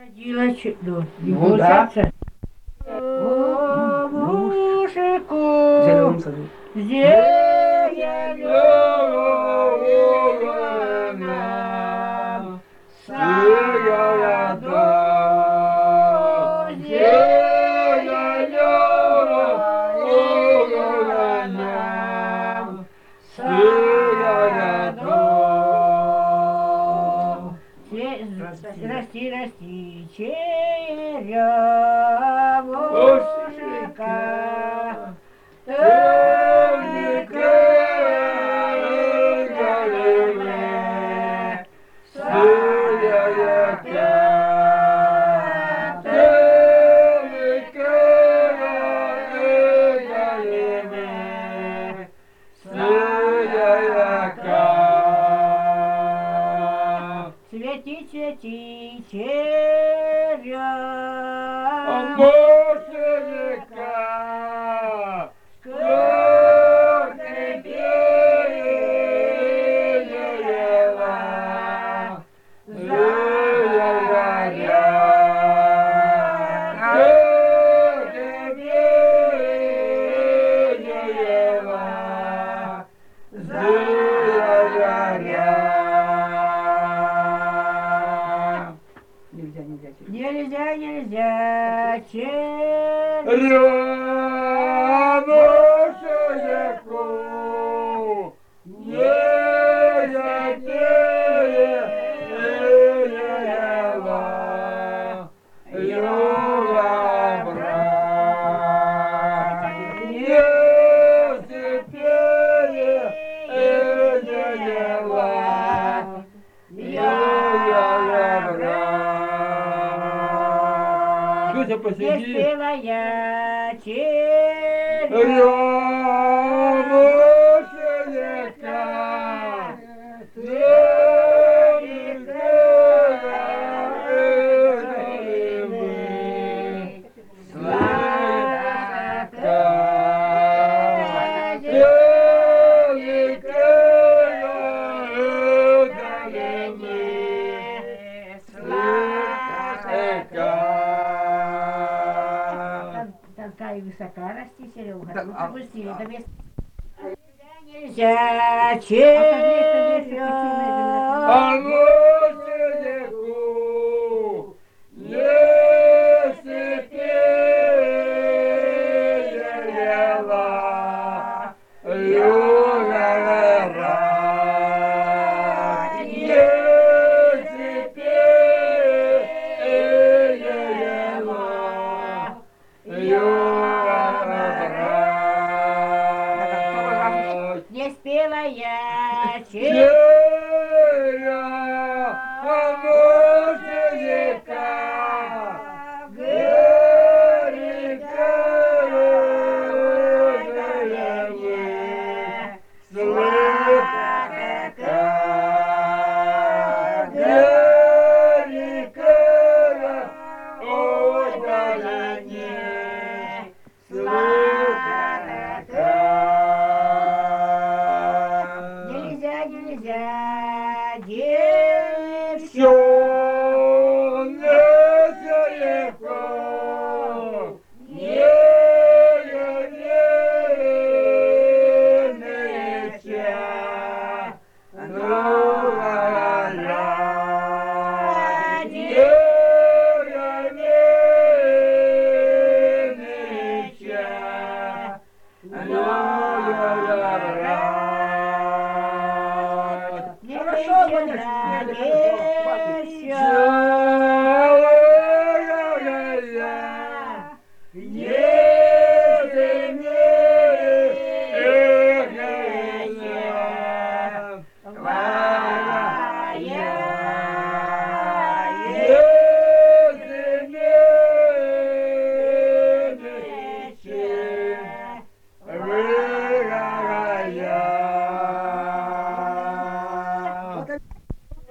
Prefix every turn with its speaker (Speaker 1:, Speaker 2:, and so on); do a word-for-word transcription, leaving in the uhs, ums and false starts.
Speaker 1: Родила чудо.
Speaker 2: Ну да.
Speaker 1: О, мужику,
Speaker 2: В зеленом саду.
Speaker 1: зелена, саду, зелена, саду. Расти, расти, черемушка, тоненькая голубая, сладкая, тоненькая голубая, цвети, цвети, черемушка, сколько переела заря, сколько переела заря.
Speaker 2: Нельзя, нельзя.
Speaker 1: Нельзя, нельзя,
Speaker 2: Рябушечку не затеряла, Юля, брат, не затеряла, Юля, брат. Дуся,
Speaker 1: не
Speaker 2: посиди.
Speaker 1: спела я черемушка,
Speaker 2: Рябушечка,
Speaker 1: такая высока расти, Серега.
Speaker 2: Так,
Speaker 1: Ну,
Speaker 2: а-
Speaker 1: пропусти,
Speaker 2: а-
Speaker 1: это место. Нельзя,
Speaker 2: Рябушечку не затеряла, Юля, брат, не затеряла, Юля, брат.
Speaker 1: не спела я
Speaker 2: Черемушечка, горькая, сладкая, горькая, удаление, сладкая.
Speaker 1: Нельзя, нельзя,
Speaker 2: Всё
Speaker 1: девчонка.
Speaker 2: недалеко, не вернется, новая радость, не вернется, новая радость.
Speaker 1: Хорошо, конечно,